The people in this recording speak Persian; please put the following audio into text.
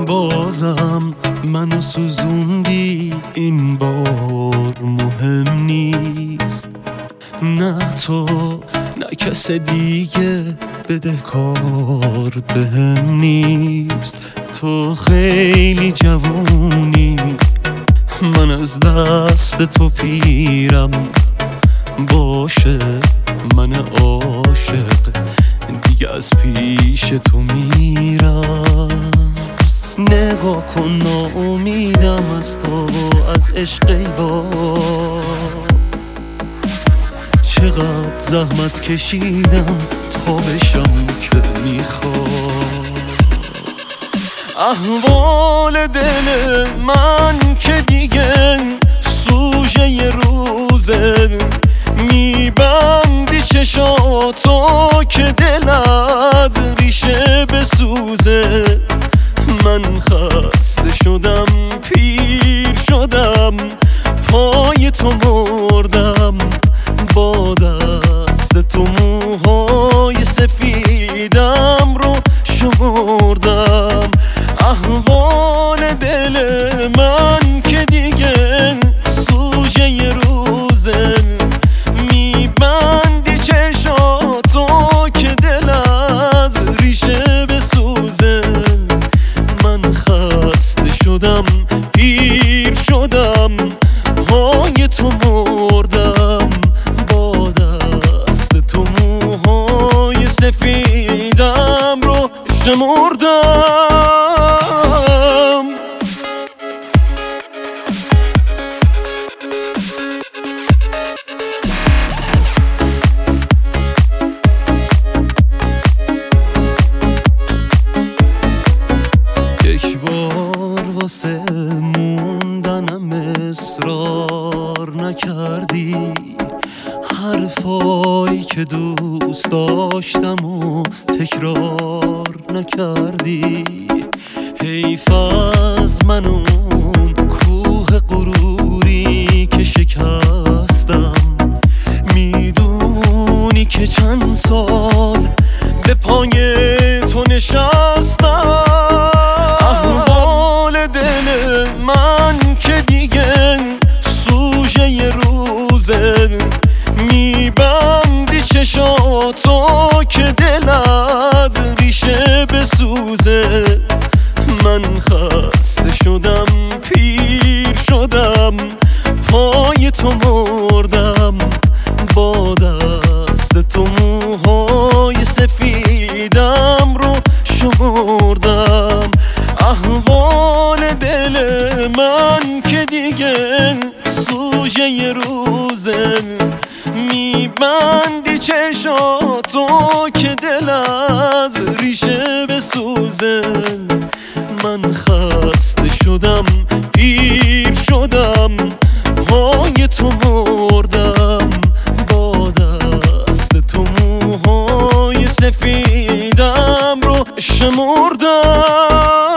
بازم منو سوزوندی، این بار مهم نیست. نه تو نه کس دیگه بدهکار بهم نیست. تو خیلی جوونی، من از دست تو پیرم. باشه من عاشق دیگه از پیش تو میرم. نگاه کن ناامیدم از تو، از عشق ایوار. چقدر زحمت کشیدم تا بشم که میخوام. احوال دل من که دیگه سوژه ی روزه، میبندی چشاتو که دلت ریشه بسوزه. من خسته شدم، پیر شدم، پای تو مردم، با دست تو موهای سفیدم رو شمردم. احوال دل من که دیگه سوژه ی روزه، میبندی چشاتو که دل از ریشه بسوزه. من خسته شدم، پیر شدم، پای تو مردم، با دست تو موهای سفیدم رو شمردم. یک بار واسه موندنم اصرار نکردی، حرفایی که دوست داشتم و تکرار نکردی. حیف از من اون کوه غروری که شکستم. میدونی که چند سال به پای تو نشستم. احوال دل من که دیگه سوژه ی روزه، میبندی چشاتو که دلت ریشه بسوزه. من خسته شدم، پیر شدم، پای تو مردم، با دست تو موهای سفیدم رو شمردم. احوال دل من که دیگه سوژه ی روزه، میبندی چشاتو که دل از ریشه بسوزه. من خسته شدم، پیر شدم، پای تو مردم، با دست تو موهای سفیدم رو شمردم.